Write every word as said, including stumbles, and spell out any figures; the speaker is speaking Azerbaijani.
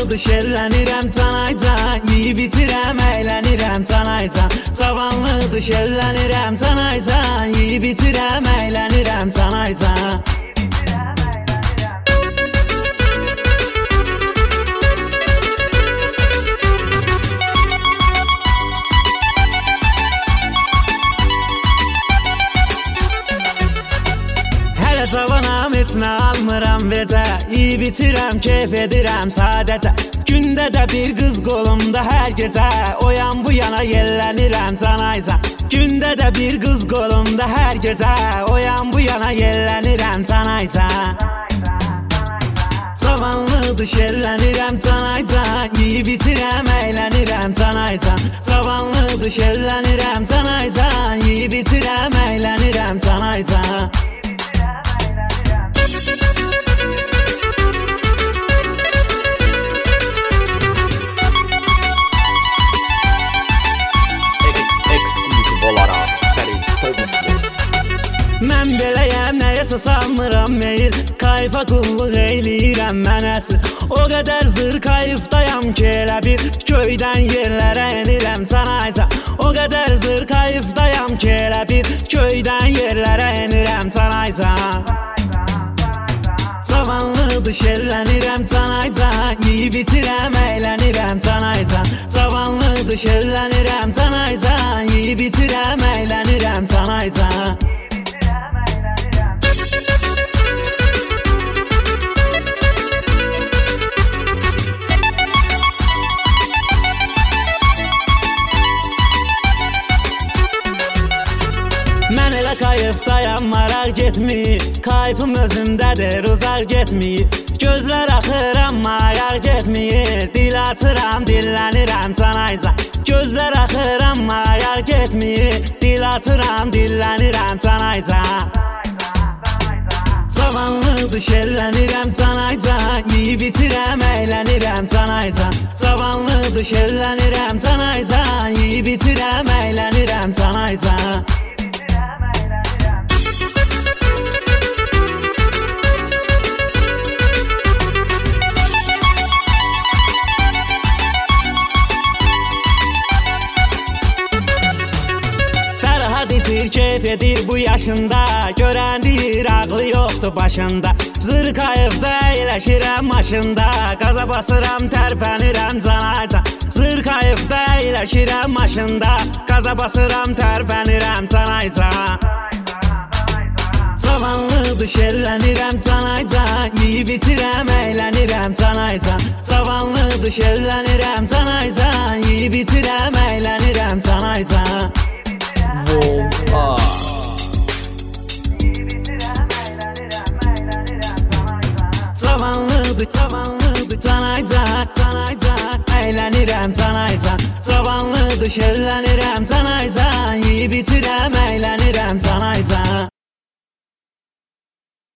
Cavanlıdır şerlənirəm canaycan, yeyib bitirəm əylənirəm canaycan. Cavanlıdır şerlənirəm canaycan, yeyib bitirəm əylənirəm canaycan. Cavanam heç nə almıram vecə, yeyib bitirəm, keyf edirəm sadəcə. Gündə də bir qız qolumda hər gecə, o yan bu yana yellənirəm canaycan. Gündə də bir qız qolumda hər gecə, o yan bu yana yellənirəm canaycan. Cavanlıdır şerlənirəm canaycan, yeyib bitirəm, əylənirəm canaycan. Cavanlıdır şerlənirəm canaycan, yeyib bitirəm, əylənirəm canaycan. Mən beləyəm, nəyəsə sanmıram meyil, kayfa qulluq eyləyirəm mən əsir. O qədər zır kayıfdayam ki elə bir köydən yerlərə enirəm canaycan. O qədər zır kayıfdayam ki elə bir köydən yerlərə enirəm canaycan. Cavanlıdır şerlənirəm canaycan, yeyib bitirəm, əylənirəm canaycan. Cavanlıdır şerlənirəm canaycan, yeyib bitirəm, əylənirəm canaycan. Mən elə kayıfdayam, maraq getmir, kayfım özümdədir, uzaq getmir. Gözlər axır amma ayaq getmir, dil açıram, dillənirəm canaycan. Gözlər axır amma ayaq getmir, dil açıram, dillənirəm canaycan. Cavanlıdır şerlənirəm canaycan, yeyib bitirəm, əylənirəm canaycan. Cavanlıdır şerlənirəm canaycan, yeyib bitirəm, əylənirəm canaycan. İçir, keyf edir bu yaşında, görən deyir ağlı yoxdur başında. Zır kayıfda əyləşirəm maşında, qaza basıram, tərpənirəm canaycan. Zır kayıfda əyləşirəm maşında, qaza basıram, tərpənirəm canaycan. Cavanlıdır şerlənirəm canaycan, yeyib bitirəm, əylənirəm canaycan. Cavanlıdır şerlənirəm canaycan, yeyib bitirəm, əylənirəm canaycan. Cavanlıdır, cavanlıdır canaycan, canaycan, əylənirəm canaycan. Cavanlıdır şerlənirəm canaycan, yeyib bitirəm, əylənirəm canaycan.